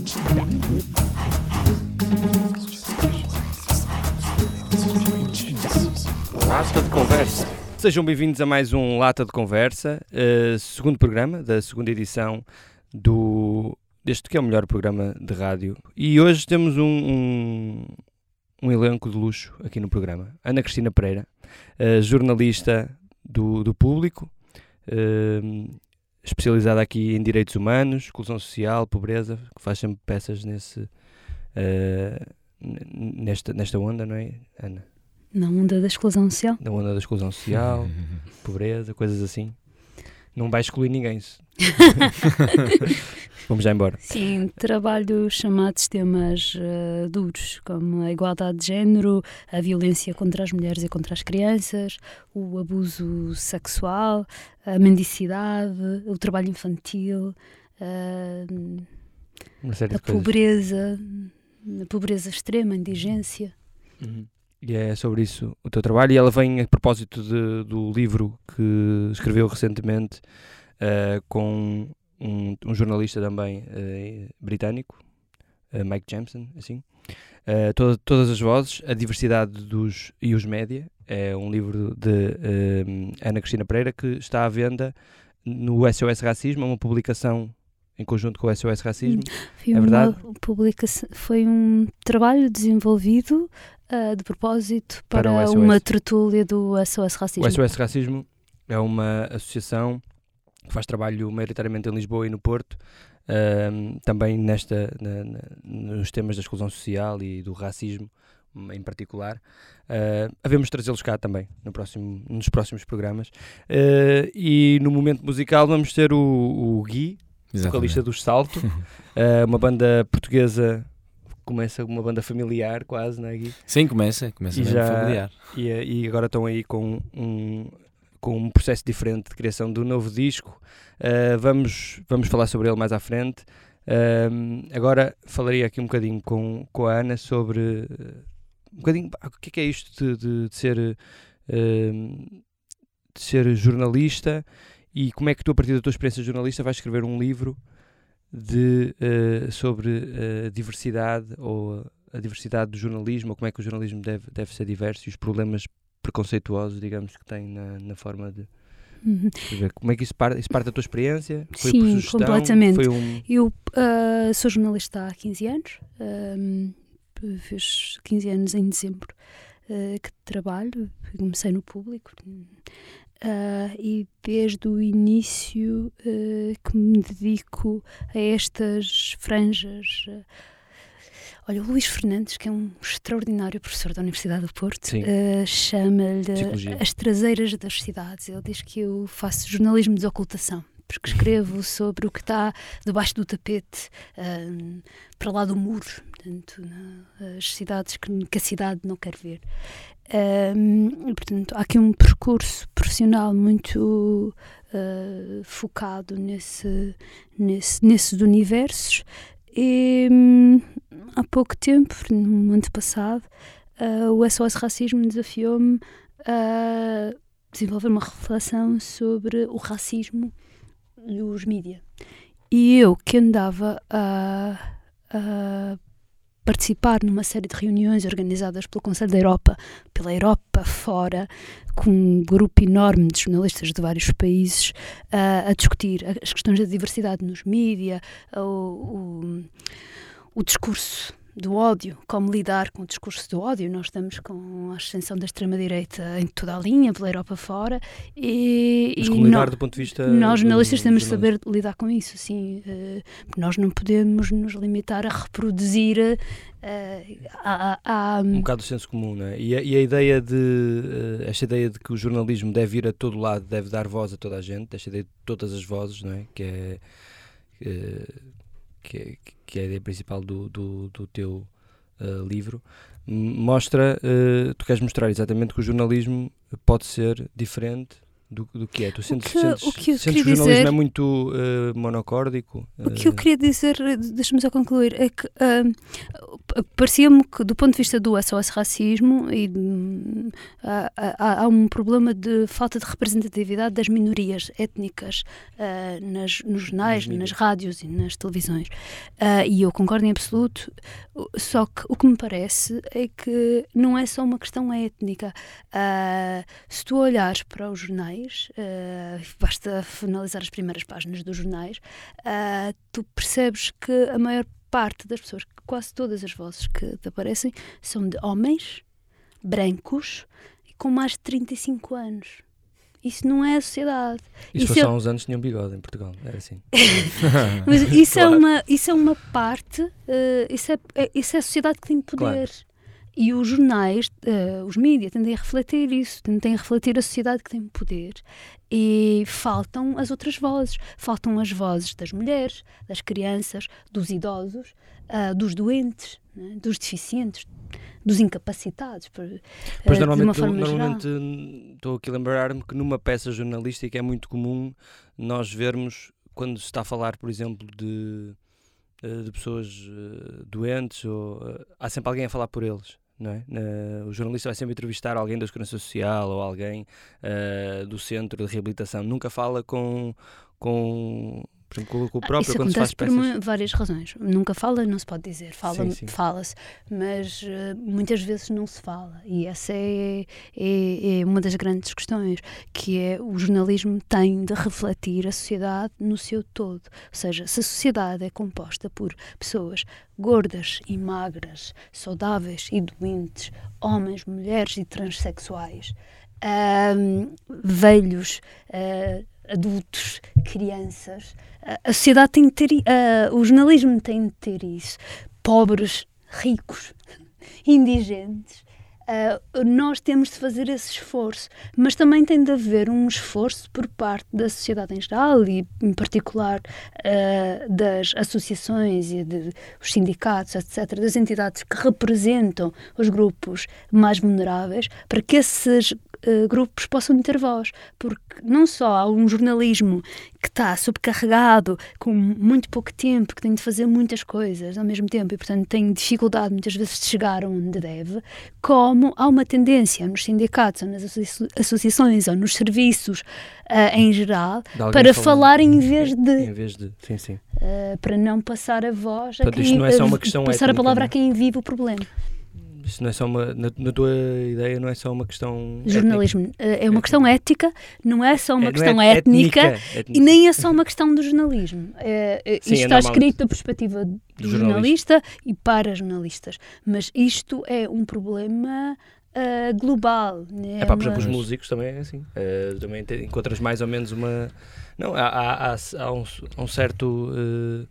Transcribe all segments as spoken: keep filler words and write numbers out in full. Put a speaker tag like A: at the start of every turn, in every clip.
A: Lata de Conversa. Sejam bem-vindos a mais um Lata de Conversa, uh, segundo programa da segunda edição do, deste que é o melhor programa de rádio. E hoje temos um, um, um elenco de luxo aqui no programa. Ana Cristina Pereira, uh, jornalista do, do Público, uh, especializada aqui em direitos humanos, inclusão social, pobreza, que faz sempre peças nesse, uh, nesta, nesta onda, não é, Ana?
B: Na onda da exclusão social?
A: Na onda da exclusão social, pobreza, coisas assim. Não vai excluir ninguém. Vamos já embora.
B: Sim, trabalho chamados temas uh, duros, como a igualdade de género, a violência contra as mulheres e contra as crianças, o abuso sexual, a mendicidade, o trabalho infantil, uh,
A: Uma série
B: a
A: de coisas.
B: pobreza, a pobreza extrema, a indigência.
A: Uhum. E é sobre isso o teu trabalho, e ela vem a propósito de, do livro que escreveu recentemente uh, com um, um jornalista também uh, britânico, uh, Mike Jameson, assim. Uh, toda, todas as vozes, a diversidade dos, e os média, é um livro de uh, Ana Cristina Pereira que está à venda no S O S Racismo, uma publicação em conjunto com o S O S Racismo.
B: Foi
A: é
B: uma
A: verdade?
B: publicação, foi um trabalho desenvolvido uh, de propósito para,
A: Para o S O S.
B: uma tertúlia do S O S Racismo.
A: O S O S Racismo é uma associação que faz trabalho maioritariamente em Lisboa e no Porto, um, também nesta, na, na, nos temas da exclusão social e do racismo em particular. Uh, havemos de trazê-los cá também no próximo, nos próximos programas. Uh, e no momento musical vamos ter o, o Gui, vocalista dos Salto, uh, uma banda portuguesa. Começa uma banda familiar quase, não é, Gui?
C: Sim, começa, começa
A: e
C: mesmo
A: já,
C: familiar.
A: E, e agora estão aí com um, com um processo diferente de criação do novo disco. Uh, vamos, vamos falar sobre ele mais à frente. Uh, agora falaria aqui um bocadinho com, com a Ana sobre uh, um bocadinho, ah, o que é, que é isto de, de, de, ser, uh, de ser jornalista, e como é que tu, a partir da tua experiência de jornalista, vais escrever um livro de, uh, sobre a uh, diversidade, ou a diversidade do jornalismo, ou como é que o jornalismo deve, deve ser diverso, e os problemas preconceituosos, digamos, que tem na, na forma de...
B: Uhum.
A: Como é que isso parte, isso parte da tua experiência? Foi
B: Sim,
A: por sugestão?
B: completamente.
A: Foi um...
B: Eu uh, sou jornalista há quinze anos, um, fiz quinze anos em dezembro uh, que trabalho, comecei no Público. Uh, e desde o início uh, que me dedico a estas franjas. Uh, olha, o Luís Fernandes, que é um extraordinário professor da Universidade do Porto, uh, chama-lhe as traseiras das cidades. Ele diz que eu faço jornalismo de ocultação, porque escrevo sobre o que está debaixo do tapete, uh, para lá do muro, portanto, na, as cidades que, que a cidade não quer ver. Um, portanto, há aqui um percurso profissional muito uh, focado nesse, nesse, nesses universos, e um, há pouco tempo, no ano passado, uh, o S O S Racismo desafiou-me a desenvolver uma reflexão sobre o racismo e os mídia. E eu, que andava a, a participar numa série de reuniões organizadas pelo Conselho da Europa, pela Europa fora, com um grupo enorme de jornalistas de vários países, uh, a discutir as questões da diversidade nos mídia, o, o, o discurso do ódio, como lidar com o discurso do ódio. Nós estamos com a ascensão da extrema-direita em toda a linha, pela Europa fora, e,
A: Mas
B: e
A: como lidar
B: no,
A: do ponto de vista...
B: nós jornalistas
A: do,
B: temos de
A: do
B: saber lidar com isso, sim, uh, porque nós não podemos nos limitar a reproduzir uh, a, a, a,
A: um bocado do senso comum, não é? E a, e a ideia de, uh, esta ideia de que o jornalismo deve ir a todo lado, deve dar voz a toda a gente, esta ideia de todas as vozes, não é? Que é... Uh, que é, que é a ideia principal do, do, do teu uh, livro, mostra, uh, tu queres mostrar exatamente que o jornalismo pode ser diferente do, do que é? Tu sentes,
B: o que,
A: sentes,
B: o que, eu
A: sentes que o jornalismo dizer, é muito uh, monocórdico?
B: O que eu queria dizer, deixa-me só concluir, é que uh, parecia-me que do ponto de vista do S O S Racismo e, uh, há, há um problema de falta de representatividade das minorias étnicas uh, nas, nos jornais, nas rádios e nas televisões. Uh, e eu concordo em absoluto, só que o que me parece é que não é só uma questão étnica. Uh, se tu olhares para os jornais, uh, basta analisar as primeiras páginas dos jornais, uh, tu percebes que a maior parte das pessoas, quase todas as vozes que te aparecem, são de homens brancos e com mais de trinta e cinco anos. Isso não é a sociedade.
A: Isso foi só há uns anos tinham bigode em Portugal, era assim.
B: Mas isso, claro. é uma, isso é uma parte, uh, isso, é, é, isso é a sociedade que tem poder. Claro. E os jornais, uh, os mídias, tendem a refletir isso, tendem a refletir a sociedade que tem poder, e faltam as outras vozes. Faltam as vozes das mulheres, das crianças, dos idosos, uh, dos doentes, né, dos deficientes, dos incapacitados, por,
A: pois,
B: uh, de uma
A: tu,
B: forma
A: normalmente
B: geral.
A: Estou aqui a lembrar-me que numa peça jornalística é muito comum nós vermos, quando se está a falar, por exemplo, de, de pessoas uh, doentes, ou, uh, há sempre alguém a falar por eles. Não é? Uh, o jornalista vai sempre entrevistar alguém da Segurança Social ou alguém uh, do centro de reabilitação. Nunca fala com, com, por exemplo, com o próprio.
B: Isso
A: quando
B: acontece
A: se faz peças.
B: Por várias razões. Nunca fala, não se pode dizer. Fala,
A: sim, sim.
B: Fala-se, mas uh, muitas vezes não se fala. E essa é, é, é uma das grandes questões, que é o jornalismo tem de refletir a sociedade no seu todo. Ou seja, se a sociedade é composta por pessoas gordas e magras, saudáveis e doentes, homens, mulheres e transexuais, um, velhos, uh, adultos, crianças, uh, a sociedade tem de ter, uh, o jornalismo tem de ter isso. Pobres, ricos, indigentes. Uh, nós temos de fazer esse esforço, mas também tem de haver um esforço por parte da sociedade em geral e, em particular, uh, das associações e de, os sindicatos, etcétera, das entidades que representam os grupos mais vulneráveis, para que esses uh, grupos possam ter voz, porque não só há um jornalismo que está subcarregado, com muito pouco tempo, que tem de fazer muitas coisas ao mesmo tempo e, portanto, tem dificuldade muitas vezes de chegar onde deve, como há uma tendência nos sindicatos, ou nas associa- associações, ou nos serviços uh, em geral, para falar em vez de...
A: Em vez de, sim, sim.
B: Uh, para não passar a voz a
A: Portanto,
B: quem...
A: isto não é só uma questão
B: passar
A: étnica,
B: a palavra
A: não?
B: a quem vive o problema.
A: Isso não é só uma, na, na tua ideia, não é só uma questão
B: jornalismo
A: étnica.
B: é uma questão ética, não é só uma
A: é,
B: questão
A: é
B: étnica,
A: étnica, étnica
B: e nem é só uma questão do jornalismo. É, é,
A: Sim,
B: isto
A: é
B: está
A: normal.
B: escrito da perspectiva do,
A: Do
B: jornalista,
A: jornalista
B: e para jornalistas, mas isto é um problema uh, global. Né?
A: É pá, por
B: uma...
A: exemplo, os músicos também é assim. Uh, também te, encontras mais ou menos uma... Não, há, há, há, há, um, há um certo... Uh,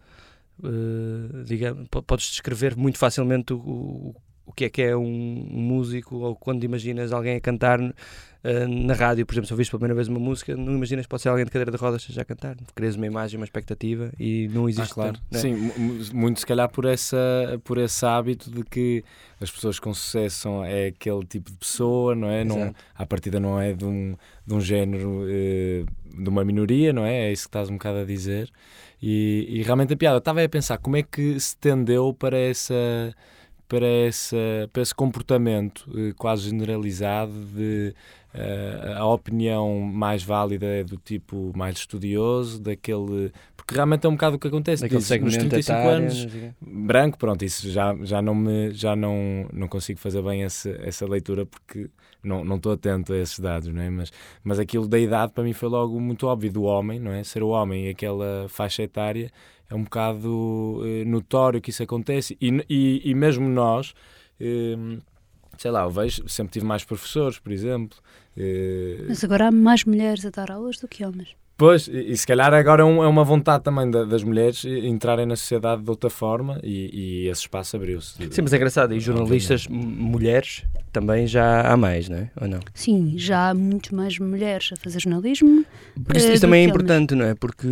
A: uh, digamos, podes descrever muito facilmente o, o o que é que é um, um músico, ou quando imaginas alguém a cantar uh, na rádio, por exemplo, se ouviste pela primeira vez uma música, não imaginas que pode ser alguém de cadeira de rodas que esteja a cantar, crias uma imagem, uma expectativa e não existe.
C: Ah, claro.
A: Tanto, né?
C: Sim, muito se calhar por, essa, por esse hábito de que as pessoas com sucesso é aquele tipo de pessoa, não é? Não, à partida não é de um, de um género, uh, de uma minoria, não é? É isso que estás um bocado a dizer. E, e realmente a piada, eu estava a pensar como é que se tendeu para essa... Para esse, para esse comportamento eh, quase generalizado de uh, a opinião mais válida é do tipo mais estudioso, daquele... Porque realmente é um bocado o que acontece. Diz, nos trinta e cinco anos, branco, pronto, isso já, já, não, me, já não, não consigo fazer bem essa, essa leitura porque não, não estou atento a esses dados, não é? Mas, mas aquilo da idade para mim foi logo muito óbvio, do homem, não é? Ser o homem e aquela faixa etária é um bocado eh, notório que isso acontece e, e, e mesmo nós, eh, sei lá, eu vejo, sempre tive mais professores, por exemplo. Eh,
B: Mas agora há mais mulheres a dar aulas do que homens.
C: Pois, e, e se calhar agora é, um, é uma vontade também da, das mulheres entrarem na sociedade de outra forma e, e esse espaço abriu-se.
A: Sim, mas é engraçado, e jornalistas mulheres também já há mais, não é? Ou não?
B: Sim, já há muito mais mulheres a fazer jornalismo.
A: Por isso,
B: uh,
A: isso também é
B: homens.
A: importante, não é? Porque...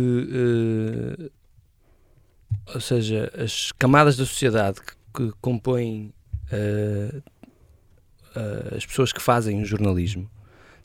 A: Uh, ou seja, as camadas da sociedade que, que compõem uh, uh, as pessoas que fazem o jornalismo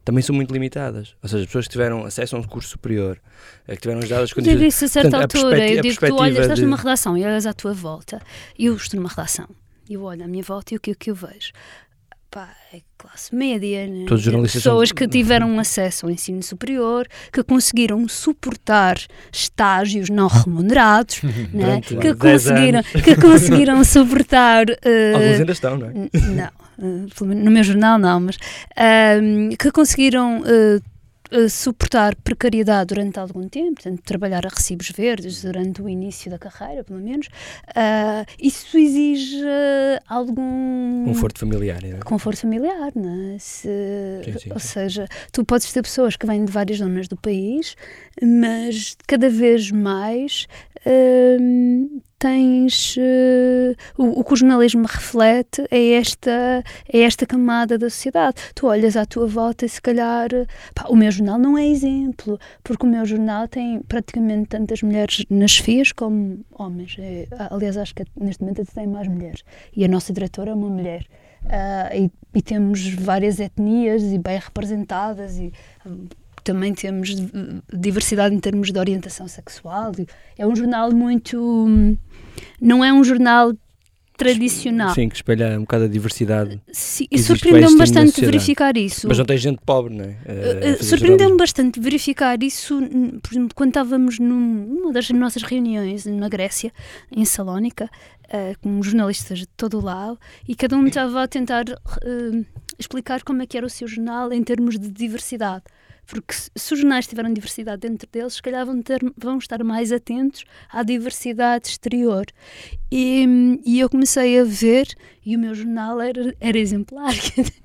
A: também são muito limitadas. Ou seja, as pessoas que tiveram acesso a um curso superior, que tiveram as dadas
B: Eu
A: condições...
B: digo isso a certa
A: Portanto, a
B: altura,
A: perspectiva-
B: eu
A: a
B: digo que tu olhas, estás
A: de-
B: numa redação e olhas à tua volta, e eu estou numa redação, e eu olho à minha volta e o que, o que eu vejo? Pá, é classe média, né?
A: Todos os jornalistas
B: Pessoas
A: são-
B: que tiveram acesso ao ensino superior, que conseguiram suportar estágios não remunerados, né?
A: Durante
B: que,
A: dez
B: conseguiram,
A: anos.
B: que conseguiram suportar... eh,
A: Alguns ainda estão, não é?
B: N- Não, eh, pelo menos no meu jornal não, mas ahm, que conseguiram eh, eh, suportar precariedade durante algum tempo, portanto, trabalhar a recibos verdes durante o início da carreira, pelo menos. Ah, isso exige eh, algum
A: Conforto familiar. Não é?
B: conforto familiar, não é? Se-
A: Sim, sim,
B: ou
A: sim.
B: seja, tu podes ter pessoas que vêm de várias zonas do país, mas cada vez mais hum, tens uh, o, o que o jornalismo reflete é esta, é esta camada da sociedade. Tu olhas à tua volta e se calhar pá, o meu jornal não é exemplo, porque o meu jornal tem praticamente tantas mulheres nas chefias como homens. É, aliás, acho que neste momento até tem mais mulheres. E a nossa diretora é uma mulher. Uh, e, e temos várias etnias e bem representadas e um, também temos uh, diversidade em termos de orientação sexual. É um jornal muito... um, não é um jornal tradicional.
A: Sim, que espelha um bocado a diversidade.
B: Sim,
A: que
B: e
A: existe, vai
B: surpreendeu-me
A: existindo na
B: bastante
A: sociedade.
B: verificar isso.
A: Mas não tem gente pobre, não é?
B: Uh,
A: A
B: uh,
A: fazer
B: Surpreendeu-me
A: jornalismo.
B: bastante verificar isso, n- por exemplo, quando estávamos num- numa das nossas reuniões na Grécia, em Salónica, uh, com jornalistas de todo o lado, e cada um estava a tentar uh, explicar como é que era o seu jornal em termos de diversidade. Porque se, se os jornais tiveram diversidade dentro deles, se calhar vão, ter, vão estar mais atentos à diversidade exterior. E, e eu comecei a ver, e o meu jornal era, era exemplar.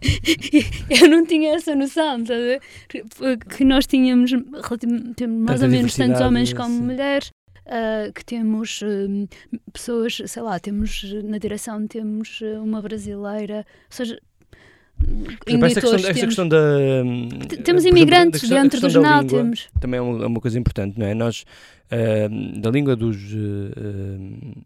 B: Eu não tinha essa noção, tá a ver? Que nós tínhamos, relativ- temos mais
A: Tanta
B: ou menos tantos
A: diversidade,
B: homens como
A: sim.
B: mulheres. Uh, que temos um, pessoas, sei lá, temos na direção temos uh, uma brasileira, ou seja,
A: Por exemplo, esta questão,
B: editores,
A: esta
B: temos,
A: questão da...
B: t- temos
A: por exemplo,
B: imigrantes
A: da questão- a
B: dentro do
A: questão da
B: jornal,
A: língua
B: temos.
A: Também é uma, é uma coisa importante, não é? Nós, ah, da língua dos... ah,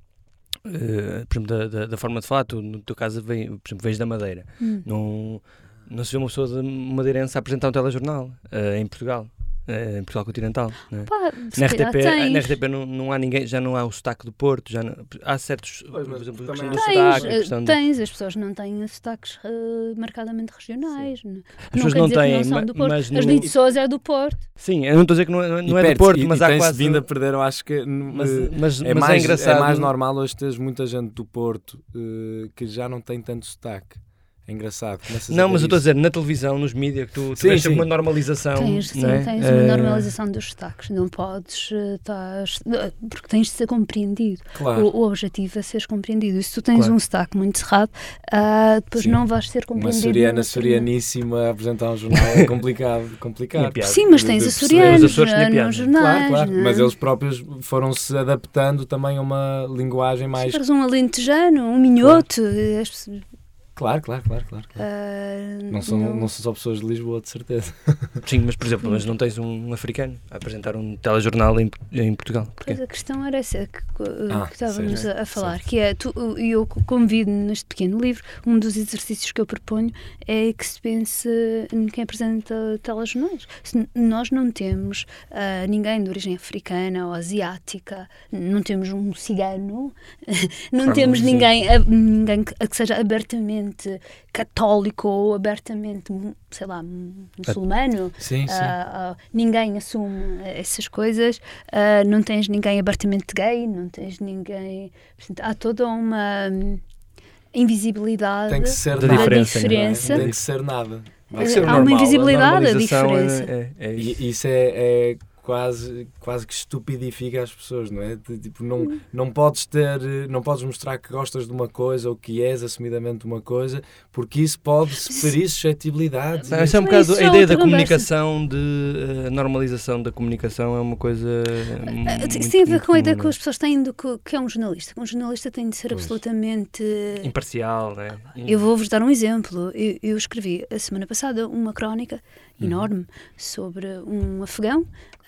A: ah, por exemplo, da, da, da forma de falar, tu, no teu caso, vem, por exemplo, vens da Madeira.
B: Hum.
A: Não, não se vê uma pessoa de madeirense a apresentar um telejornal ah, em Portugal. eh, em Portugal continental, não é?
B: Pá, se
A: Na
B: calhar
A: R T P,
B: tens.
A: na R T P não, não há ninguém, já não há o sotaque do Porto, já não- há certos,
C: Pois,
A: por
C: mas
A: exemplo, a
C: também
A: questão do
C: há-
A: sotaque,
B: Tens,
A: a
B: eh,
A: questão de-
B: tens, as pessoas não têm sotaques eh, marcadamente regionais. Não,
A: As pessoas
B: quer
A: não
B: dizer que
A: têm,
B: não são
A: ma-
B: do Porto.
A: mas
B: As
A: no-
B: de Sousa é do Porto.
A: Sim, eu não estou a dizer que não é, não é
C: E
A: do
C: perde-se,
A: Porto,
C: e-
A: mas
C: e
A: há
C: tem-se
A: quase...
C: vindo a perder, eu acho que
A: Mas,
C: eh,
A: mas,
C: é,
A: mas
C: mais,
A: é engraçado.
C: é mais normal hoje teres muita gente do Porto eh, que já não tem tanto sotaque. É engraçado. começas
A: Não,
C: ver
A: mas eu estou a
C: isso.
A: dizer, na televisão, nos mídias, que tu, tu
C: Sim,
A: vês
C: sim.
A: uma normalização.
B: Tens, sim,
A: não é?
B: tens uma
A: Eh,
B: normalização dos sotaques. Não podes eh, estar. Porque tens de ser compreendido.
C: Claro.
B: O, o objetivo é seres compreendido. E se tu tens
A: Claro.
B: um sotaque muito cerrado, ah, depois
C: Sim.
B: não vais ser
C: Uma
B: compreendido.
C: soriana
B: numa determinada-
C: sorianíssima a apresentar um jornal é complicado.
A: Tinha
C: complicado.
A: piada.
B: Sim, mas
C: De-
B: tens
C: de
B: açorianos
A: Os Açores tinha
B: ah,
A: piada.
B: nos jornais.
C: Claro, claro.
B: não é?
C: Mas eles próprios foram-se adaptando também a uma linguagem
B: Se
C: mais.
B: fores um alentejano, um minhoto. as pessoas-
C: Claro, claro, claro. claro, claro.
B: ah,
C: Não, são, não são só pessoas de Lisboa, de certeza.
A: Sim, mas por exemplo, mas não tens um africano a apresentar um telejornal em, em Portugal. Porquê?
B: Pois a questão era essa que, uh,
C: Ah,
B: que estávamos
C: certo,
B: a, a falar,
C: certo.
B: que é, tu, uh, eu convido neste pequeno livro, um dos exercícios que eu proponho é que se pense em quem apresenta telejornais. Se n- nós não temos uh, ninguém de origem africana ou asiática, não temos um cigano, não
A: Claro,
B: temos
A: sim.
B: ninguém, a- ninguém que, que seja abertamente católico ou abertamente, sei lá, muçulmano,
C: Sim, sim.
B: ah, ah, ninguém assume essas coisas, ah, não tens ninguém abertamente gay, não tens ninguém. Portanto, há toda uma hum, invisibilidade
C: Tem que ser
A: Da
B: da
C: nada.
A: diferença, não é?
B: diferença.
C: Tem que ser nada.
A: Tem que ser
B: Há uma
A: normal, a
B: invisibilidade, a
A: normalização é-
B: diferença.
A: É, é isso.
C: E isso é, é quase, quase que estupidifica as pessoas, não é? De- Tipo, não, não podes ter, não podes mostrar que gostas de uma coisa ou que és assumidamente uma coisa, porque isso pode ferir suscetibilidades.
A: Não, isso é um
B: Mas
A: bocado
B: isso
A: a
B: é
A: ideia
B: outra
A: da
B: conversa.
A: comunicação, de uh, normalização da comunicação é uma coisa.
B: Ah,
A: muito,
B: Isso tem a ver
A: muito
B: com a ideia
A: comum,
B: que
A: não
B: as pessoas têm do que, que é um jornalista. Que um jornalista tem de ser
C: Pois.
B: absolutamente.
A: é? Imparcial, não é?
B: Eu vou-vos dar um exemplo. Eu, eu escrevi a semana passada uma crónica enorme sobre um afegão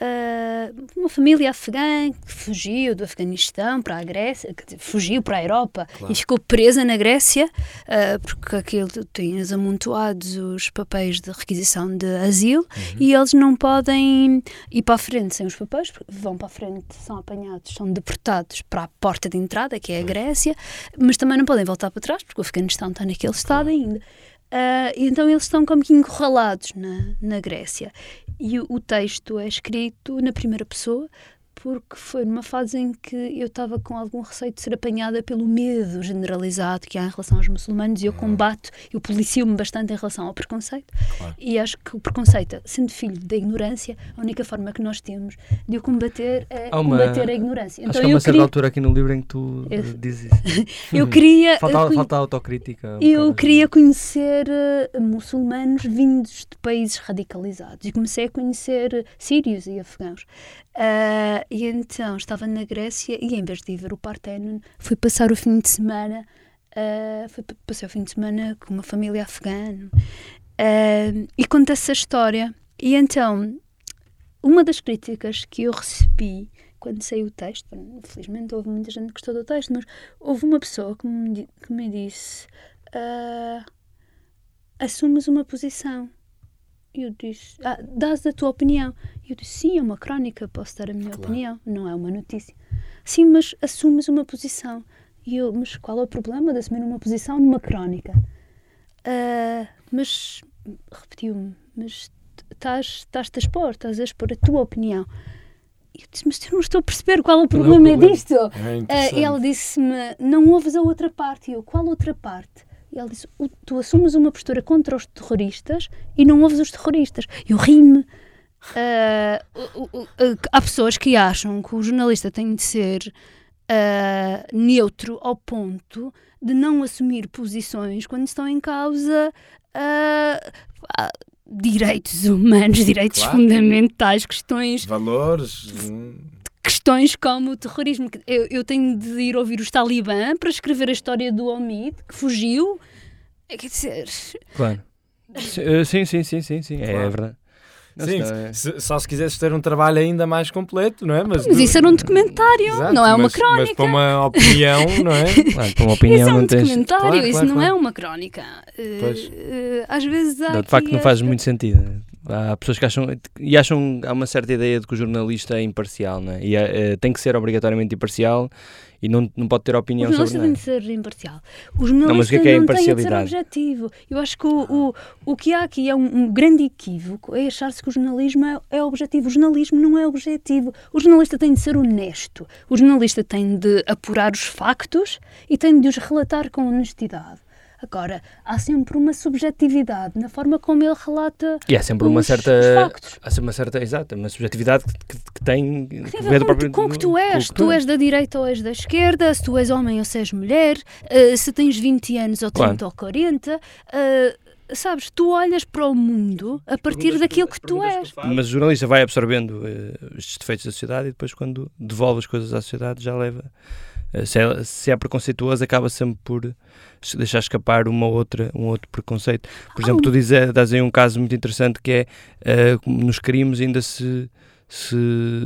B: uh, uma família afegã que fugiu do Afeganistão para a Grécia, quer dizer, fugiu para a Europa, claro, e ficou presa na Grécia, uh, porque aquilo tem amontoados os papéis de requisição de asilo, uhum, e eles não podem ir para a frente sem os papéis, vão para a frente, são apanhados, são deportados para a porta de entrada, que é a Grécia, mas também não podem voltar para trás, porque o Afeganistão está naquele estado ainda. Uh, então eles estão como que encurralados na, na Grécia. E o, o texto é escrito na primeira pessoa, porque foi numa fase em que eu estava com algum receio de ser apanhada pelo medo generalizado que há em relação aos muçulmanos, e eu combato, eu policio-me bastante em relação ao preconceito, claro, e acho que o preconceito, sendo filho da ignorância, a única forma que nós temos de o combater é
A: há uma,
B: combater a ignorância.
A: Então, acho que há uma certa queria... altura aqui no livro em que tu eu... dizes isso.
B: eu queria...
A: falta,
B: eu,
A: falta autocrítica. Um
B: eu queria conhecer uh, muçulmanos vindos de países radicalizados, e comecei a conhecer uh, sírios e afegãos. Uh, e então estava na Grécia e, em vez de ir ver o Parthenon, fui passar o fim de semana uh, fui passar o fim de semana com uma família afegã, uh, e conta essa história. E então uma das críticas que eu recebi quando saiu o texto, infelizmente houve muita gente que gostou do texto, mas houve uma pessoa que me, que me disse uh, assumes uma posição. E eu disse, ah, dás a tua opinião. E eu disse, sim, é uma crónica, posso dar a minha claro. opinião, não é uma notícia. Sim, mas assumes uma posição. E eu, mas qual é o problema de assumir uma posição numa crónica? Uh, mas, repetiu-me, mas estás-te a expor, estás a expor a tua opinião. E eu disse, mas eu não estou a perceber qual é o problema, é o problema. disto. É uh, e ele disse-me, não ouves a outra parte. E eu, qual outra parte? E ele disse, tu assumes uma postura contra os terroristas e não ouves os terroristas. Eu ri-me. Uh, uh, uh, uh, há pessoas que acham que o jornalista tem de ser uh, neutro ao ponto de não assumir posições quando estão em causa uh, uh, direitos humanos, direitos claro. fundamentais, questões...
C: Valores...
B: Questões como o terrorismo. Eu, eu tenho de ir ouvir os talibã para escrever a história do Omid, que fugiu. Quer dizer...
A: Claro. Sim, sim, sim, sim, sim. Claro. É verdade.
C: Não sim, é... se, só se quisesses ter um trabalho ainda mais completo, não é?
B: Mas, mas isso era um documentário, Exato, não é uma
C: mas,
B: crónica.
C: Mas para uma opinião, não é?
A: Claro, para uma opinião
B: isso é um
A: não
B: documentário,
A: tens...
B: claro, isso
C: claro,
B: não
C: claro.
B: é uma crónica. Uh, uh, às vezes há...
A: Não, de facto não faz
B: esta...
A: muito sentido. Há pessoas que acham, e acham, há uma certa ideia de que o jornalista é imparcial, não é? E é, tem que ser obrigatoriamente imparcial e não, não pode ter opinião sobre nada.
B: O jornalista tem de ser imparcial. O jornalista
A: não, mas o que é que é
B: não tem de ser
A: imparcialidade?
B: objetivo. Eu acho que o, o, o que há aqui é um, um grande equívoco, é achar-se que o jornalismo é, é objetivo. O jornalismo não é objetivo. O jornalista tem de ser honesto. O jornalista tem de apurar os factos e tem de os relatar com honestidade. Agora, há sempre uma subjetividade na forma como ele relata
A: e há sempre
B: os,
A: uma certa,
B: os factos.
A: Há sempre uma certa, exato, uma subjetividade que, que, que tem...
B: Que tem a ver com, com o que tu és. Tu és da direita ou és da esquerda, se tu és homem ou se és mulher, uh, se tens vinte anos ou trinta claro. ou quarenta... Uh, sabes, tu olhas para o mundo a partir daquilo que tu és.
A: Que Mas o jornalista vai absorvendo uh, estes defeitos da sociedade e depois quando devolve as coisas à sociedade já leva... Uh, se, é, se é preconceituoso acaba sempre por deixar escapar uma outra, um outro preconceito. Por exemplo, tu dizes, dás aí um caso muito interessante que é uh, nos crimes ainda se... Se,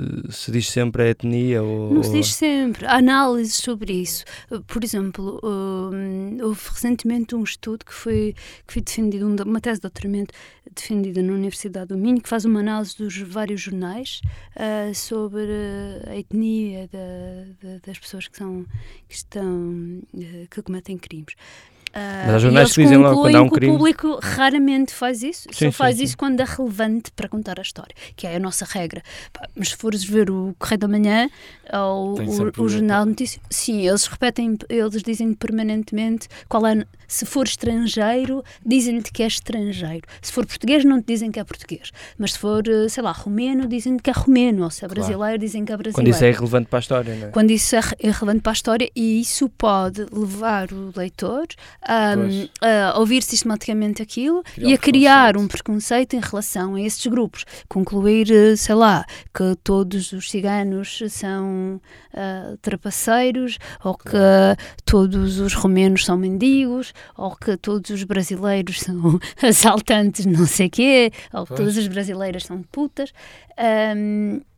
A: se diz sempre a etnia ou...
B: Não se diz sempre. Há análises sobre isso. Por exemplo, um, houve recentemente um estudo que foi, que foi defendido, uma tese de doutoramento defendida na Universidade do Minho, que faz uma análise dos vários jornais uh, sobre a etnia da, da, das pessoas que, são, que, estão, uh, que cometem crimes. Uh,
A: Mas há jornais que dizem logo quando há um crime.
B: O público raramente faz isso,
A: sim,
B: só faz
A: sim,
B: isso
A: sim.
B: quando é relevante para contar a história, que é a nossa regra. Pá, mas se fores ver o Correio da Manhã ou o, o Jornal de Notícias, sim, eles repetem, eles dizem permanentemente qual é, se for estrangeiro, dizem-te que é estrangeiro. Se for português, não te dizem que é português. Mas se for, sei lá, romeno, dizem-te que é romeno. Ou se é brasileiro, claro. dizem que é brasileiro.
A: Quando isso é relevante para a história, não é?
B: Quando isso é, é relevante para a história, e isso pode levar o leitor Um, a ouvir sistematicamente aquilo criar e a criar um preconceito em relação a esses grupos. Concluir, sei lá, que todos os ciganos são uh, trapaceiros, ou que claro. todos os romenos são mendigos, ou que todos os brasileiros são assaltantes não sei quê, ou que pois. todas as brasileiras são putas. Um,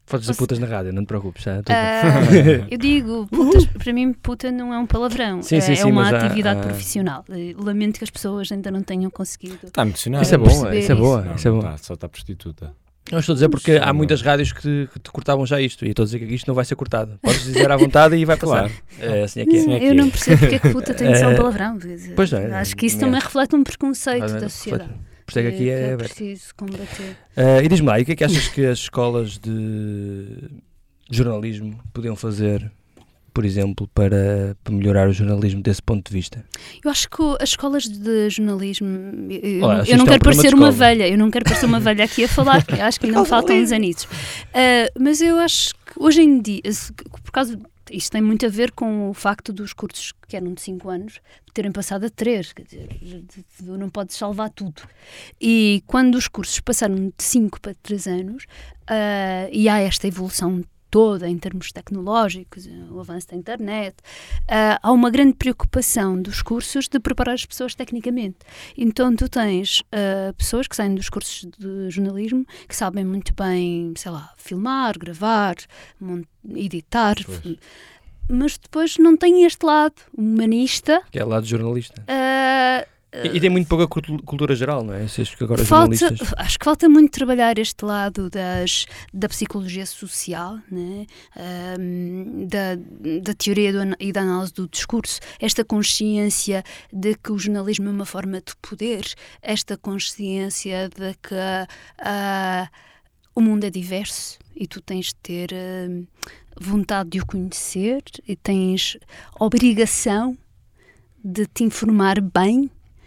A: Podes dizer putas na rádio, não te preocupes. Já,
B: uh, eu digo, putas, para mim puta não é um palavrão,
A: sim, sim,
B: é
A: sim,
B: uma
A: mas
B: atividade
A: há, há...
B: profissional. Lamento que as pessoas ainda não tenham conseguido.
C: Está muito sinal.
A: Isso é bom, isso é boa.
C: Não,
A: isso é bom.
C: Tá, só está prostituta.
A: Não estou a dizer porque há muitas rádios que te, que te cortavam já isto e estou a dizer que isto não vai ser cortado. Podes dizer à vontade e vai passar.
C: Claro.
A: É, assim é que é.
B: Não, eu não percebo porque é que puta tem de ser um palavrão.
A: Pois é,
B: acho que isso também reflete um preconceito da sociedade.
A: Por isso é que aqui é,
B: é preciso combater.
A: Uh, e diz-me lá, e o que é que achas que as escolas de jornalismo podiam fazer, por exemplo, para, para melhorar o jornalismo desse ponto de vista?
B: Eu acho que as escolas de jornalismo, eu,
A: Olha,
B: eu não quero
A: um
B: parecer uma velha, eu não quero parecer uma velha aqui a falar, porque acho que ainda me faltam uns anitos. Uh, mas eu acho que hoje em dia, por causa isto tem muito a ver com o facto dos cursos que eram de cinco anos terem passado a três, quer dizer, não podes salvar tudo. E quando os cursos passaram de cinco para três anos, uh, e há esta evolução toda em termos tecnológicos, o avanço da internet, uh, há uma grande preocupação dos cursos de preparar as pessoas tecnicamente. Então tu tens uh, pessoas que saem dos cursos de jornalismo que sabem muito bem, sei lá, filmar, gravar, editar,
C: pois.
B: Mas depois não têm este lado humanista.
A: Que é o lado jornalista.
B: Uh,
A: E, e tem muito pouca cultura geral, não é? Se que agora
B: falta,
A: jornalistas...
B: Acho que falta muito trabalhar este lado das, da psicologia social, né? um, da, da teoria do, e da análise do discurso, esta consciência de que o jornalismo é uma forma de poder, esta consciência de que uh, o mundo é diverso e tu tens de ter uh, vontade de o conhecer e tens obrigação de te informar bem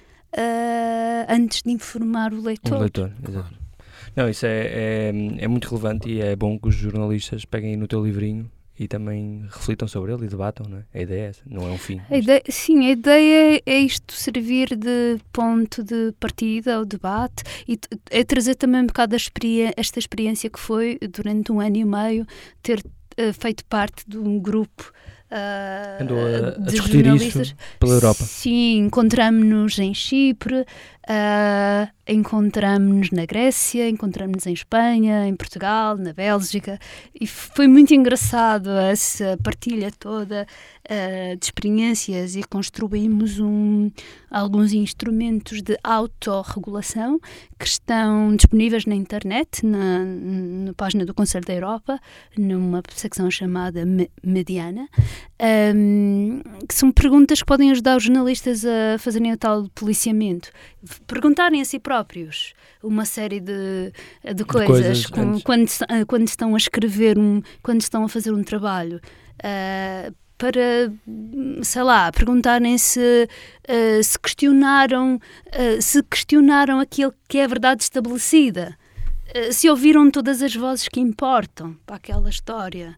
B: Uh, antes de informar o leitor.
A: O leitor, exato. Não, isso é, é, é muito relevante e é bom que os jornalistas peguem no teu livrinho e também reflitam sobre ele e debatam, não é? A ideia é essa, não é um fim.
B: A ideia, sim, a ideia é isto servir de ponto de partida ao debate e é trazer também um bocado a experiência, esta experiência que foi durante um ano e meio ter uh, feito parte de um grupo Uh,
A: Andou a, a discutir isso pela Europa.
B: Sim, encontramos-nos em Chipre, uh, encontramos-nos na Grécia, encontramos-nos em Espanha, em Portugal, na Bélgica, e foi muito engraçado essa partilha toda uh, de experiências e construímos um, alguns instrumentos de autorregulação que estão disponíveis na internet, na, na página do Conselho da Europa, numa secção chamada Mediana. Um, que são perguntas que podem ajudar os jornalistas a fazerem o tal policiamento, perguntarem a si próprios uma série de, de coisas,
A: de coisas
B: com, quando, quando estão a escrever um, quando estão a fazer um trabalho, uh, para, sei lá, perguntarem se, uh, se questionaram uh, se questionaram aquilo que é a verdade estabelecida, uh, se ouviram todas as vozes que importam para aquela história.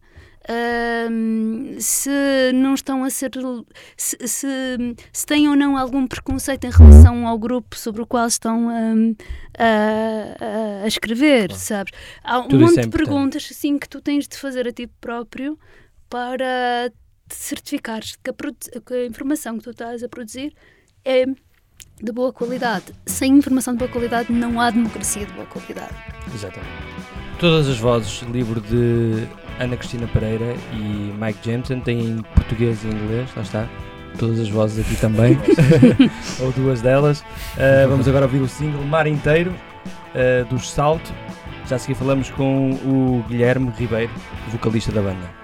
B: Um, se não estão a ser se, se, se têm ou não algum preconceito em relação ao grupo sobre o qual estão um, a, a, a escrever, claro. Sabes? Há um
A: Tudo
B: monte
A: é
B: de perguntas assim, que tu tens de fazer a ti próprio para te certificares que a, que a informação que tu estás a produzir é de boa qualidade. Sem informação de boa qualidade não há democracia de boa qualidade.
A: Exatamente. Todas as vozes, livro de Ana Cristina Pereira e Mike Jameson, têm em português e inglês, lá está. Todas as vozes aqui também, ou duas delas. Uh, vamos agora ouvir o single Mar Inteiro, uh, dos Salto. Já a seguir falamos com o Guilherme Ribeiro, vocalista da banda.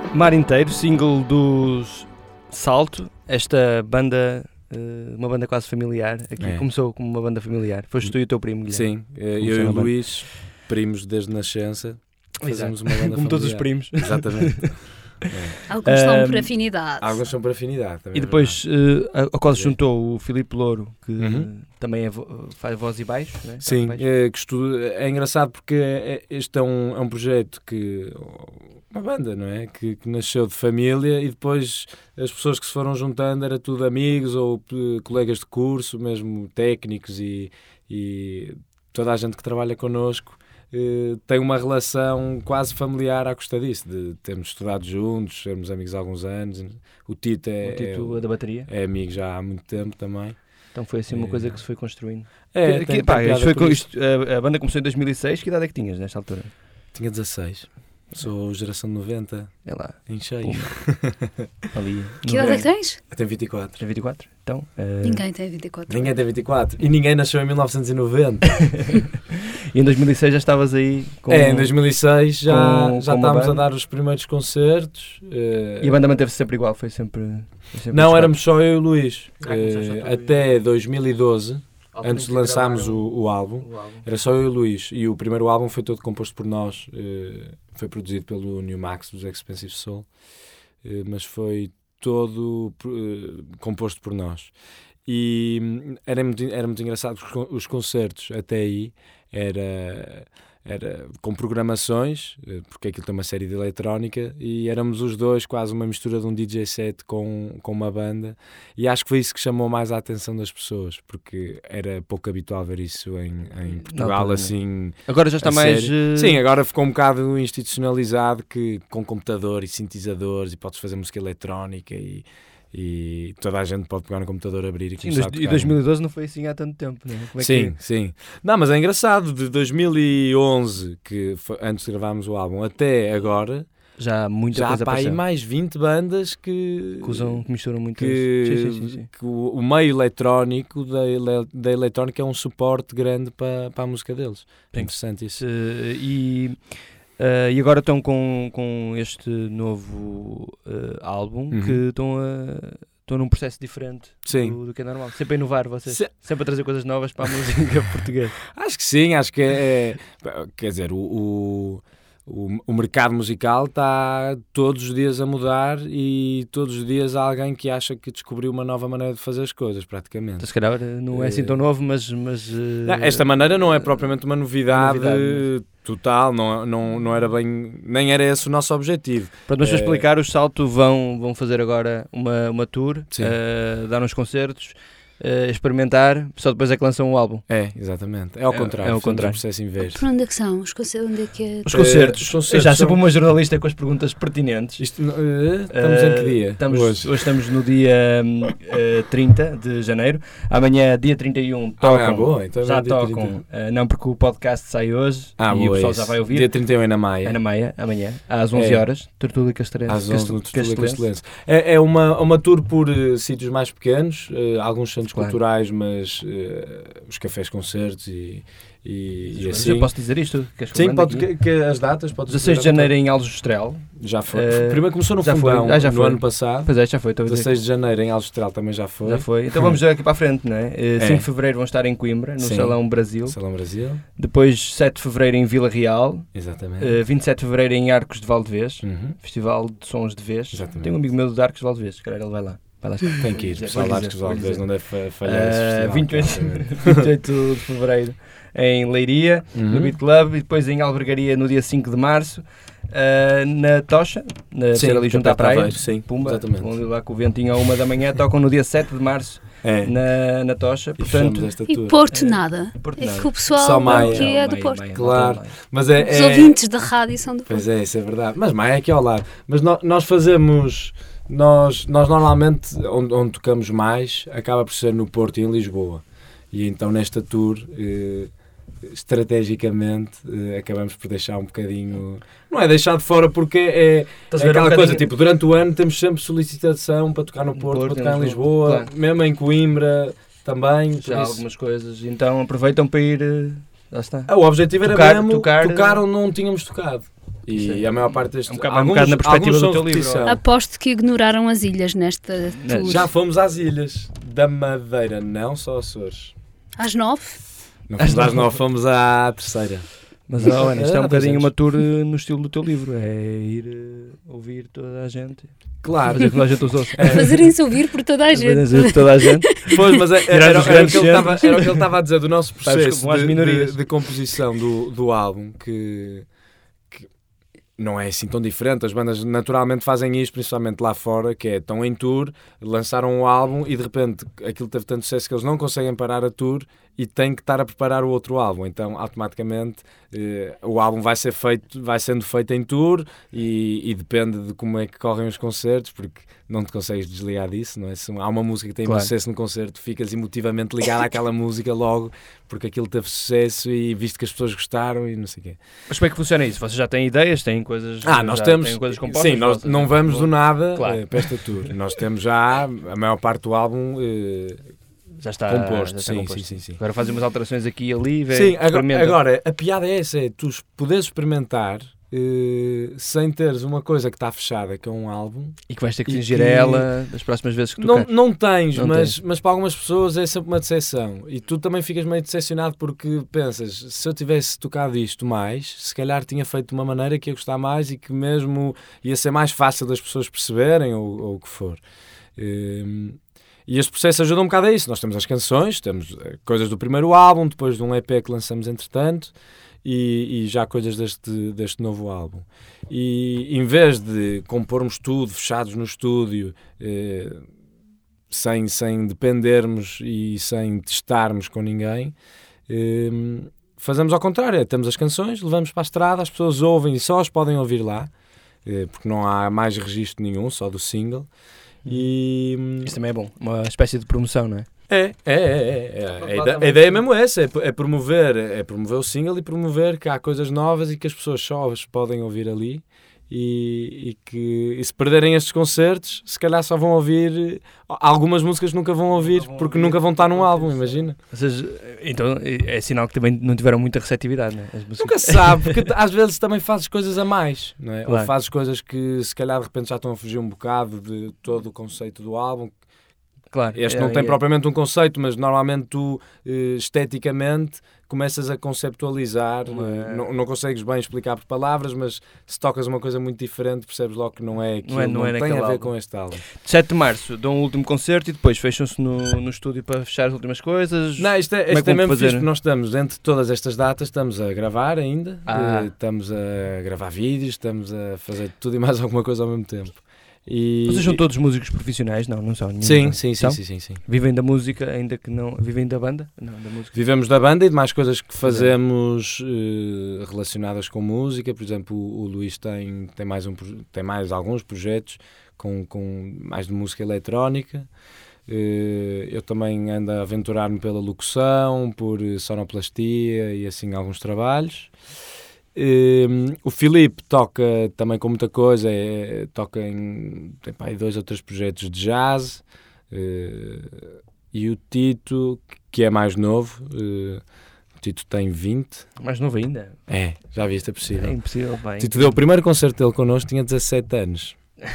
A: Mar Inteiro, single dos Salto, esta banda, uh, uma banda quase familiar, aqui
C: É.
A: começou como uma banda familiar, foste tu e o teu primo, Guilherme.
C: Sim, eu e o Luís, primos desde nascença, fazemos uma banda
A: como
C: familiar.
A: todos os primos.
C: Exatamente. É.
B: Alguns são
A: Um,
B: por afinidade.
C: Alguns são por afinidade. Também
A: E depois, uh, ao qual se
C: É.
A: juntou o Filipe Louro, que
C: Uhum.
A: também é vo- faz voz e baixo, né?
C: Sim,
A: Baixo.
C: é, que estudo, é engraçado porque é, este é um, é um projeto que, uma banda, não é? Que, que nasceu de família e depois as pessoas que se foram juntando era tudo amigos ou uh, colegas de curso, mesmo técnicos e, e toda a gente que trabalha connosco uh, tem uma relação quase familiar à custa disso, de termos estudado juntos, sermos amigos há alguns anos. O Tito é,
A: O Tito
C: é,
A: da bateria.
C: é amigo já há muito tempo também.
A: Então foi assim uma
C: É.
A: coisa que se foi construindo.
C: É,
A: que,
C: tem-
A: que, pá,
C: tem piada
A: isto foi
C: por
A: com
C: isso.
A: isto, a, a banda começou em dois mil e seis, que idade é que tinhas nesta altura?
C: Tinha dezasseis. Sou geração noventa,
A: É lá,
C: em cheio.
A: Pumba. ali.
B: Que idade é que tens?
C: Eu tenho vinte e quatro.
A: Tem vinte e quatro? Então, uh,
B: Ninguém tem vinte e quatro.
C: Ninguém tem vinte e quatro. E ninguém nasceu em mil novecentos e noventa.
A: e em dois mil e seis já estavas aí com...
C: É, em dois mil e seis já,
A: com-
C: já
A: com uma
C: estávamos a
A: banda.
C: dar os primeiros concertos. eh,
A: E a banda manteve-se sempre igual, foi sempre... Foi sempre
C: Não,
A: esse
C: éramos só eu e o Luís.
A: Ah, começaste só
C: Eh,
A: tu e o
C: até dois mil e doze,
A: quadro.
C: antes de lançarmos o, o álbum,
A: o álbum.
C: era só eu e o Luís. E o primeiro álbum foi todo composto por nós. eh, foi produzido pelo New Max dos Expensive Soul. eh, mas foi todo eh, composto por nós. E hum, era muito, era muito engraçado porque os con- os concertos até aí era, era com programações, eh, porque aquilo tem uma série de eletrónica, e éramos os dois quase uma mistura de um D J set com, com uma banda, e acho que foi isso que chamou mais a atenção das pessoas, porque era pouco habitual ver isso em, em Portugal,
A: altura,
C: assim...
A: Agora já está
C: a
A: mais...
C: sério.
A: uh,
C: Sim, agora ficou um bocado institucionalizado, que com computador e sintetizadores, e podes fazer música eletrónica, e, e toda a gente pode pegar no computador, abrir e
A: Sim,
C: começar a
A: dois-
C: tocar.
A: e dois mil e doze não foi assim há tanto tempo, não é? Como é
C: Sim,
A: que...
C: sim. Não, mas é engraçado, de dois mil e onze, que foi antes de gravarmos o álbum, até agora,
A: Já há muita
C: já
A: coisa
C: há para aí
A: apareceu.
C: mais vinte bandas que...
A: Que usam, que misturam muito
C: que,
A: isso. Sim, sim, sim, sim.
C: que o, o meio eletrónico da, ele- da eletrónica é um suporte grande para, para a música deles. É
A: Sim.
C: interessante isso.
A: Uh, e, uh, e agora estão com, com este novo uh, álbum
C: Uhum.
A: que estão a... Estão num processo diferente
C: Sim.
A: do, do que é normal. Sempre a inovar vocês.
C: Se-
A: Sempre a trazer coisas novas para a música portuguesa.
C: Acho que sim, acho que é. é- quer dizer, o, o, o, o mercado musical está todos os dias a mudar e todos os dias há alguém que acha que descobriu uma nova maneira de fazer as coisas, praticamente.
A: Então, se calhar não é assim tão novo, mas... mas uh,
C: Não, esta maneira não é propriamente uma novidade,
A: novidade,
C: total, não, não, não era bem. Nem era esse o nosso objetivo.
A: Pronto, mas para
C: É.
A: explicar, os Salto vão, vão fazer agora uma, uma tour,
C: Sim.
A: uh, dar uns concertos, uh, experimentar, só depois é que lançam o álbum.
C: É, exatamente. É ao
A: É-
C: contrário,
A: é ao
C: fizemos
A: contrário.
C: um processo inverso.
B: Por onde é que são? Os conselhos, onde é que é?
A: Os
C: Eh,
A: concertos.
C: os concertos
A: Já
C: são-
A: sempre uma jornalista com as perguntas pertinentes.
C: Isto, eh, estamos em que
A: Uh,
C: dia?
A: Estamos,
C: Hoje.
A: hoje estamos no dia hum, uh, trinta de janeiro. Amanhã, dia trinta e um,
C: Ah,
A: tocam.
C: boa, então
A: já
C: é dia
A: tocam.
C: trinta.
A: uh, não, porque o podcast sai hoje
C: Ah,
A: e
C: boa,
A: o pessoal
C: isso.
A: já vai ouvir.
C: Dia trinta e um é na Maia.
A: É na meia, amanhã, às onze
C: É.
A: horas. Tertúlia Castrense.
C: Às onze no
A: Castel-
C: Tertúlia
A: Castelense.
C: Castelense. É, é uma, uma tour por eh, sítios mais pequenos, eh, alguns centros
A: Claro.
C: culturais, mas eh, os cafés concertos e, e, e
A: Mas
C: assim.
A: eu posso dizer isto? Queres que eu
C: Sim,
A: mande
C: pode,
A: aqui?
C: que, que as datas podes
A: dezasseis de
C: dizer à
A: janeiro em Aljustrel.
C: vontade. Já foi.
A: Eh,
C: Primeiro começou no
A: já foi.
C: Fundão
A: Ah, já
C: no
A: foi.
C: ano passado.
A: Pois é, já foi. Estou a dizer.
C: dezasseis de janeiro em Aljustrel também já foi.
A: Já foi. Então vamos aqui para a frente, não é? Eh,
C: É.
A: cinco de fevereiro vão estar em Coimbra, no
C: Sim.
A: Salão Brasil.
C: Salão Brasil.
A: Depois sete de fevereiro em Vila Real.
C: Exatamente.
A: Uh, vinte e sete de fevereiro em Arcos de Valdevez,
C: Uhum.
A: Festival de Sons de Vez.
C: Exatamente.
A: Tem um amigo meu de Arcos de Valdevez, se calhar ele vai lá. Vai lá
C: Tem que ir,
A: Vou
C: pessoal
A: dizer,
C: lá de
A: vou dizer.
C: Valdez não deve fa- falhar esse
A: Uh,
C: festival.
A: vinte e oito,
C: claramente.
A: vinte e oito de fevereiro em Leiria, no
C: Uhum.
A: Beat Club, e depois em Albergaria no dia cinco de março, uh, na Tocha, na
C: Sim,
A: ser ali junto à
C: Campeonato
A: praia.
C: Aveiro, sim,
A: Pumba,
C: exatamente.
A: vão ali lá com o ventinho à uma da manhã, tocam no dia sete de março
C: É.
A: na, na Tocha,
C: E
A: portanto.
C: fechamos esta
B: E
C: tour.
B: Porto
A: É.
B: nada.
A: Porto
B: É
A: nada.
B: que o pessoal
C: Só Maia.
B: aqui é do
A: Maia,
B: Porto.
A: Maia,
C: Claro.
A: Maia.
C: Mas é,
B: Os
C: é-
B: ouvintes da rádio são do Porto.
C: Pois é, isso é verdade. Mas Maia é aqui ao lado. Mas no- nós fazemos. Nós, nós normalmente, onde, onde tocamos mais, acaba por ser no Porto e em Lisboa. E então nesta tour, eh, estrategicamente, eh, acabamos por deixar um bocadinho. Não é deixar de fora porque é,
A: Estás a
C: é
A: ver um
C: aquela coisa,
A: bocadinho-
C: tipo, durante o ano temos sempre solicitação para tocar no
A: No
C: Porto,
A: Porto,
C: para tocar
A: em
C: em
A: Lisboa,
C: Lisboa,
A: claro.
C: mesmo em Coimbra também. por
A: Já há
C: isso-
A: algumas coisas, então aproveitam para ir. eh, Lá está.
C: Ah, o objetivo era
A: Tocar-
C: mesmo
A: tocar-
C: tocar onde não tínhamos tocado. E é, a maior parte destes...
A: É um bocado, alguns, um bocado na perspectiva do teu livro.
B: Aposto que ignoraram as ilhas nesta tour.
C: Já fomos às ilhas da Madeira, não só Açores.
B: Às nove?
C: Não fomos às nove, fomos à terceira.
A: Mas, oh, Ana, isto é um bocadinho uma tour no estilo do teu livro. É ir uh, ouvir toda a gente.
C: Claro.
A: Fazer toda a gente os ouça.
B: É. Fazerem-se ouvir por toda a gente.
A: Por toda a gente.
C: Pois, mas é, era, era, era, o que ele estava, era o que ele estava a dizer do nosso processo de, de, de composição do, do álbum, que... não é assim tão diferente. As bandas naturalmente fazem isto, principalmente lá fora, que é, estão em tour, lançaram um álbum e de repente aquilo teve tanto sucesso que eles não conseguem parar a tour e têm que estar a preparar o outro álbum. Então, automaticamente, eh, o álbum vai ser feito, vai sendo feito em tour e, e depende de como é que correm os concertos, porque não te consegues desligar disso, não é? Se há uma música que tem claro. sucesso no concerto, ficas emotivamente ligado àquela música logo, porque aquilo teve sucesso e visto que as pessoas gostaram e não sei o quê.
A: Mas como é que funciona isso? Vocês já têm ideias? Têm coisas,
C: ah, nós
A: já
C: temos,
A: têm coisas compostas?
C: Sim, nós não vamos do nada
A: claro.
C: eh, para esta tour. Nós temos já a maior parte do álbum eh,
A: já está
C: composto.
A: Já está
C: sim,
A: composto.
C: Sim, sim, sim.
A: Agora fazem umas alterações aqui e ali. Vê,
C: sim, agora, agora a piada é essa, é tu poderes experimentar Uh, sem teres uma coisa que está fechada, que é um álbum
A: e que vais ter que fingir que... a ela das próximas vezes que tu
C: não,
A: queres.
C: Não tens,
A: não
C: mas,
A: tens,
C: mas para algumas pessoas é sempre uma decepção e tu também ficas meio decepcionado porque pensas, se eu tivesse tocado isto mais, se calhar tinha feito de uma maneira que ia gostar mais e que mesmo ia ser mais fácil das pessoas perceberem ou, ou o que for. Uh, e este processo ajuda um bocado a isso. Nós temos as canções, temos coisas do primeiro álbum, depois de um E P que lançamos entretanto. E, e já coisas deste, deste novo álbum. E em vez de compormos tudo fechados no estúdio, eh, sem, sem dependermos e sem testarmos com ninguém, eh, fazemos ao contrário. Temos as canções, levamos para a estrada, as pessoas ouvem e só as podem ouvir lá, eh, porque não há mais registro nenhum, só do single. E
A: isso também é bom, uma espécie de promoção, não é?
C: É, é, é, é, é. A, ideia, a ideia é mesmo essa, é, é promover, é promover o single e promover que há coisas novas e que as pessoas só as podem ouvir ali e, e que e se perderem estes concertos, se calhar só vão ouvir algumas músicas que nunca vão ouvir nunca vão porque ouvir, nunca vão estar num álbum, imagina.
A: Ou seja, então é sinal que também não tiveram muita receptividade, não é?
C: Nunca se sabe, porque às vezes também fazes coisas a mais, não é?
A: Claro.
C: Ou fazes coisas que se calhar de repente já estão a fugir um bocado de todo o conceito do álbum.
A: Claro,
C: este
A: é,
C: não tem
A: é.
C: propriamente um conceito, mas normalmente tu esteticamente começas a conceptualizar,
A: é.
C: não, não consegues bem explicar por palavras, mas se tocas uma coisa muito diferente percebes logo que não é aquilo, não, é, não, não é tem a ver álbum. Com este álbum.
A: sete de março dão um último concerto e depois fecham-se no, no estúdio para fechar as últimas coisas.
C: Não, isto é, isto é, é mesmo fixe, porque nós estamos entre todas estas datas, estamos a gravar ainda,
A: ah.
C: estamos a gravar vídeos, estamos a fazer tudo e mais alguma coisa ao mesmo tempo. E...
A: Vocês são todos músicos profissionais? Não, não são.
C: Sim, sim, sim, sim, sim, sim.
A: Vivem da música, ainda que não... Vivem da banda? Não, da música.
C: Vivemos da banda e de mais coisas que fazemos uh, relacionadas com música. Por exemplo, o, o Luís tem, tem, mais um, tem mais alguns projetos com, com mais de música eletrónica. Uh, eu também ando a aventurar-me pela locução, por sonoplastia e assim alguns trabalhos. Uh, o Filipe toca também com muita coisa, é, toca em tem, pá, dois ou três projetos de jazz, uh, e o Tito, que é mais novo, uh, o Tito tem vinte.
A: Mais novo ainda?
C: É, já viste, é possível.
A: É impossível, bem.
C: O Tito deu o primeiro concerto dele connosco, tinha dezassete anos.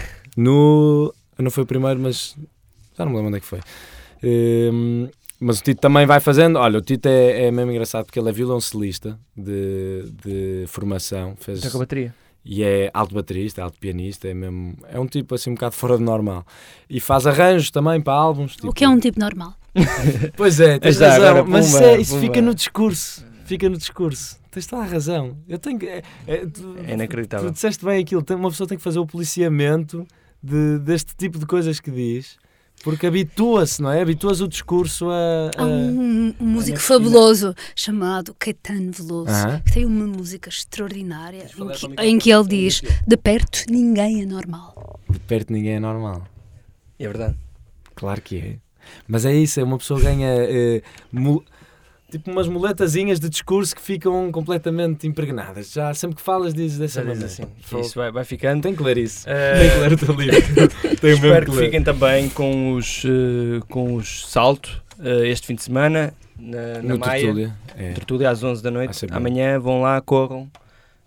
C: No, não foi o primeiro, mas já não me lembro onde é que foi. Uh, Mas o Tito também vai fazendo. Olha, o Tito é, é mesmo engraçado porque ele é violoncelista de, de formação. Fez,
A: toca bateria.
C: E é alto baterista, alto pianista. É, mesmo, é um tipo assim um bocado fora do normal. E faz arranjos também para álbuns. Tipo...
B: O que é um tipo normal?
C: Pois é, tens
A: já,
C: razão.
A: agora,
C: mas
A: pumba,
C: é, isso
A: pumba.
C: fica no discurso. Fica no discurso. Tens toda a razão. Eu tenho que, é, é, tu,
A: é inacreditável.
C: Tu disseste bem aquilo. Uma pessoa tem que fazer o policiamento de, deste tipo de coisas que diz. Porque habitua-se, não é? Habitua-se o discurso a... a...
B: Há um, um músico fabuloso chamado Caetano Veloso,
C: uh-huh.
B: que tem uma música extraordinária em que, em que ele diz: de perto ninguém é normal.
C: De perto ninguém é normal.
A: É verdade.
C: Claro que é. Mas é isso, é uma pessoa ganha... Uh, mu- tipo umas muletazinhas de discurso que ficam completamente impregnadas. Já sempre que falas dizes dessa
A: Já
C: maneira.
A: assim. Isso vai, vai ficando.
C: Tem que ler isso.
A: Uh,
C: Tem que ler o teu livro. Tenho
A: espero
C: que
A: que
C: ler.
A: fiquem também com os, uh, com os Salto uh, este fim de semana na, na
C: no
A: Maia.
C: Tertúlia. É.
A: Tertúlia às onze da noite.
C: Vai ser bom.
A: Amanhã vão lá, corram.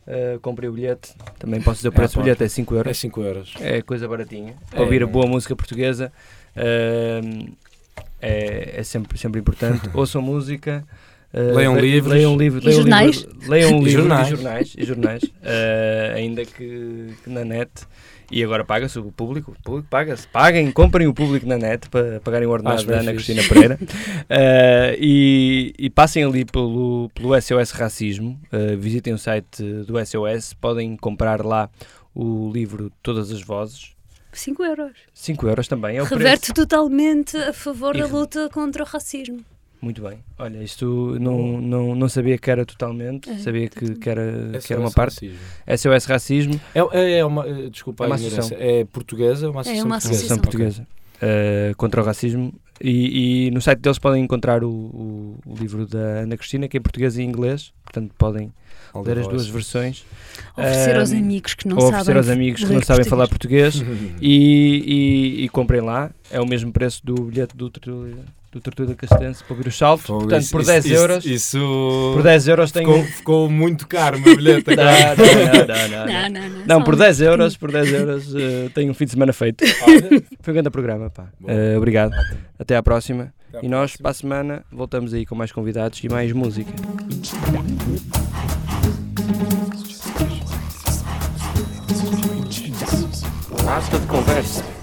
A: Uh, comprei o bilhete, também posso dizer o preço do bilhete, é cinco euros.
C: É cinco euros.
A: É coisa baratinha.
C: É,
A: Para ouvir a
C: é.
A: boa música portuguesa uh, é, é sempre, sempre importante. Ouçam música. Uh,
C: Leiam
A: le,
C: livros.
A: Leiam livros.
B: E jornais.
A: Livro, leiam
C: E
A: livros
C: jornais.
A: e jornais. E jornais uh, ainda que, que na net. E agora paga-se o público. O público paga-se. Paguem, comprem o público na net para pagarem o ordenado
C: Acho
A: da
C: bem
A: Ana
C: fixe.
A: Cristina Pereira. uh, e, e passem ali pelo, pelo S O S Racismo. Uh, visitem o site do S O S. Podem comprar lá o livro Todas as Vozes.
B: cinco euros.
A: cinco euros também. É o
B: Reverte
A: preço.
B: totalmente a favor
A: E
B: da
A: re-
B: luta contra o racismo.
A: Muito bem. Olha, isto não, não, não sabia que era totalmente.
B: É,
A: sabia que, que, era,
C: É
A: que era uma
C: só
A: parte.
C: racismo.
A: S O S Racismo.
C: É, é, é uma, eh, desculpa
A: É uma
C: a ignorância. É portuguesa? Uma associação
B: uma
C: portuguesa?
B: associação
A: Associação Portuguesa uh, contra o Racismo. E, e no site deles podem encontrar o, o, o livro da Ana Cristina, que é em português e inglês. Portanto, podem
C: Ok.
A: ler as duas versões.
B: Oferecer aos
A: Um,
B: amigos que não
A: ou
B: sabem
A: oferecer aos amigos que
B: ler
A: não sabem falar
B: português.
A: português. e, e, e comprem lá. É o mesmo preço do bilhete do Tertúlia, do Tertúlia Castança para ouvir os saltos.
C: Fogo,
A: Portanto,
C: isso-
A: por
C: isso-
A: dez
C: isso-
A: euros,
C: Isso,
A: por dez euros tem
C: ficou,
A: um...
C: ficou muito caro o meu bilhete
A: Não,
C: agora.
A: não, não, não, não.
B: Não, não, não.
A: Não,
B: só
A: por
B: um
A: dez
B: pequenino.
A: euros, por dez euros uh, tenho um fim de semana feito.
C: Olha,
A: Foi um grande programa, pá.
C: Bom.
A: Uh, obrigado. Até à próxima.
C: até à
A: E nós,
C: próxima.
A: para a semana, voltamos aí com mais convidados e mais música. Basta de conversa.